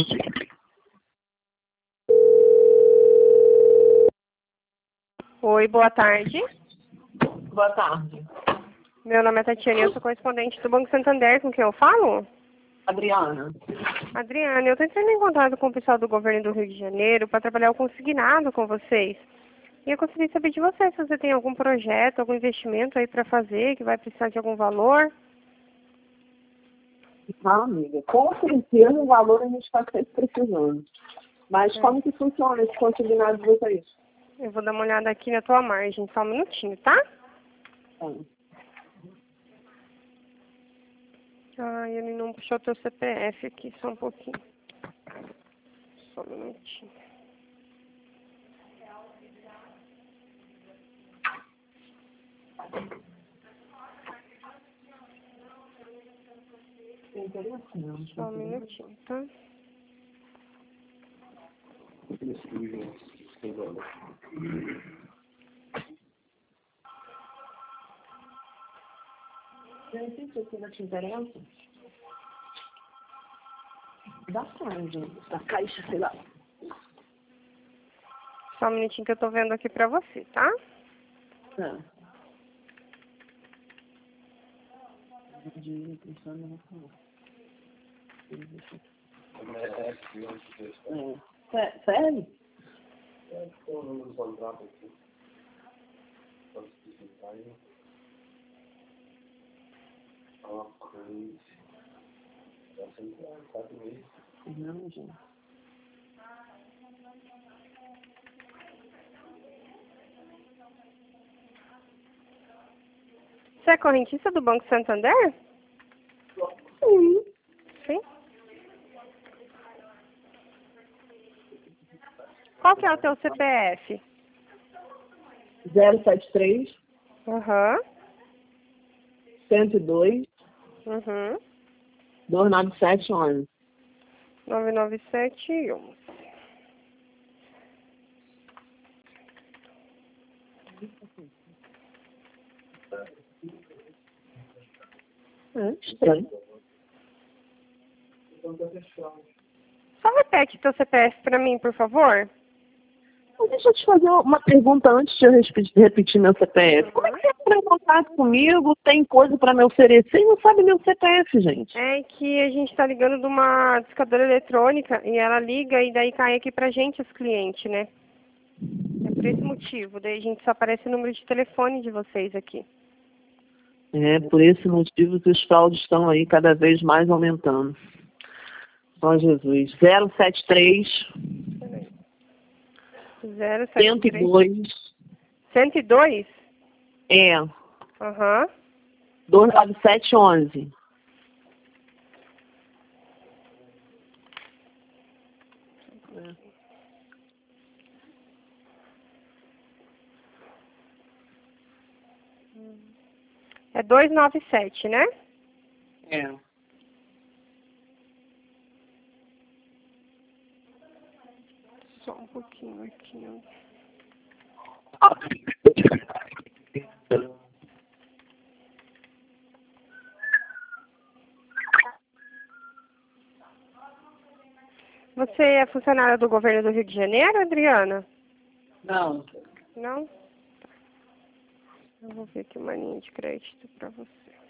Oi, boa tarde. Boa tarde. Meu nome é Tatiana e eu sou correspondente do Banco Santander. Com quem eu falo? Adriana. Adriana, eu estou entrando em contato com o pessoal do governo do Rio de Janeiro para trabalhar o consignado com vocês. E eu gostaria de saber de você se você tem algum projeto, algum investimento aí para fazer, que vai precisar de algum valor. Ah, amiga, com certeza o valor a gente está sempre precisando. Mas como que funciona esse consignado de vocês? Eu vou dar uma olhada aqui na tua margem, só um minutinho, tá? Ai, ele não puxou teu CPF aqui, só um pouquinho. Só um minutinho. Só um minutinho, tá? Gente, isso não te interessa? Da caixa, da caixa, sei lá. Só um minutinho que eu tô vendo aqui pra você, tá? Sério? Não, gente. Você é correntista do Banco Santander? Sim. Sim. Qual que é o teu CPF? 073 Aham. 102 Uhum. 297 11. 99711. Estranho. Só repete teu CPF pra mim, por favor. Deixa eu te fazer uma pergunta antes de eu repetir meu CPF. Como é que você entra em contato comigo, tem coisa para me oferecer e não sabe meu CPF, gente? É que a gente tá ligando de uma discadora eletrônica e ela liga e daí cai aqui pra gente os clientes, né? É por esse motivo. Daí a gente só aparece o número de telefone de vocês aqui. É, por esse motivo que os fraudes estão aí cada vez mais aumentando. Ó Jesus. 073 073 102 102? É. Aham. 297 11. É 297, né? É. Só um pouquinho aqui, ó. Você é funcionária do governo do Rio de Janeiro, Adriana? Não. Não? Tá. Eu vou ver aqui uma linha de crédito pra você.